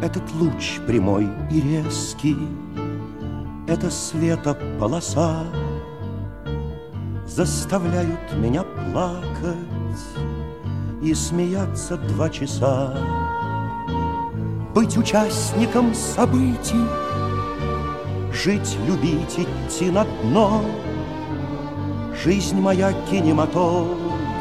Этот луч прямой и резкий, эта светополоса заставляют меня плакать и смеяться 2 часа. Быть участником событий, жить, любить, идти на дно. Жизнь моя кинематограф,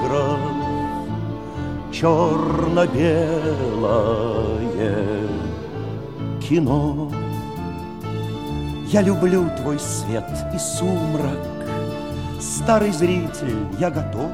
черно-белое кино. Я люблю твой свет и сумрак, старый зритель, я готов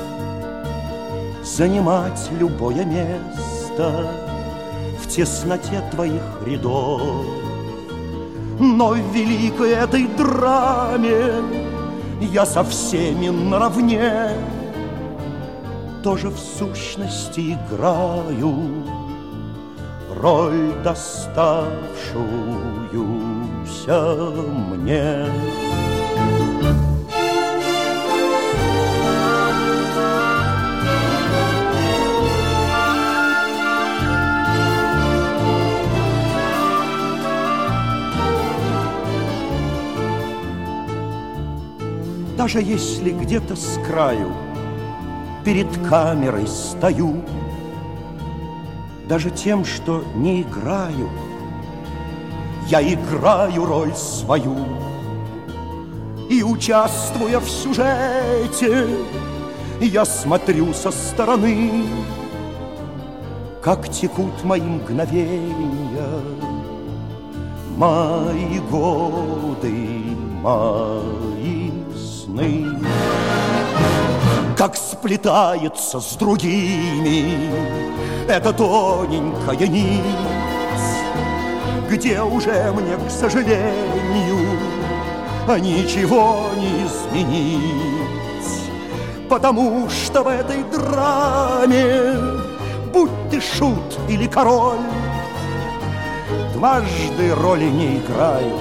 занимать любое место в тесноте твоих рядов. Но в великой этой драме я со всеми наравне тоже в сущности играю роль, доставшуюся мне. Даже если где-то с краю перед камерой стою, даже тем, что не играю, я играю роль свою. И, участвуя в сюжете, я смотрю со стороны, как текут мои мгновенья, мои годы, мои сны. Как сплетается с другими эта тоненькая нить, где уже мне, к сожалению, ничего не изменить. Потому что в этой драме, будь ты шут или король, дважды роли не играют,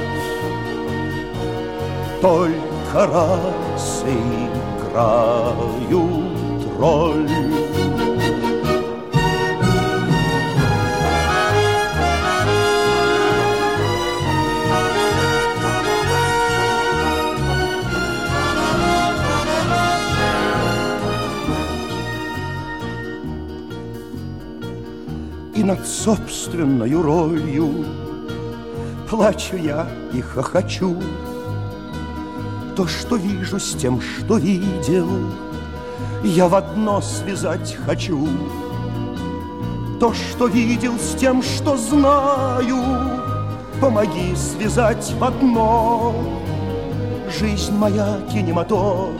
только раз играют роль. И над собственною ролью плачу я и хохочу. То, что вижу, с тем, что видел, я в одно связать хочу. То, что видел, с тем, что знаю, помоги связать в одно. Жизнь моя кинематограф,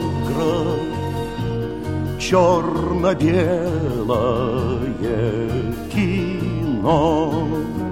черно-белое кино.